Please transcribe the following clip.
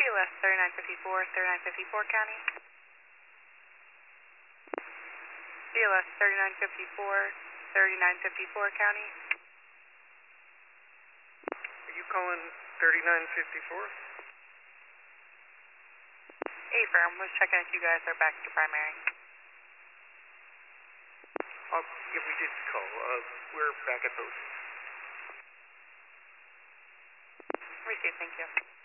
BOS 3954, 3954 County. BOS 3954, 3954 County. Are you calling 3954? Affirm, was checking if you guys are back to primary. Yeah, we did call. We're back at post. Received, thank you.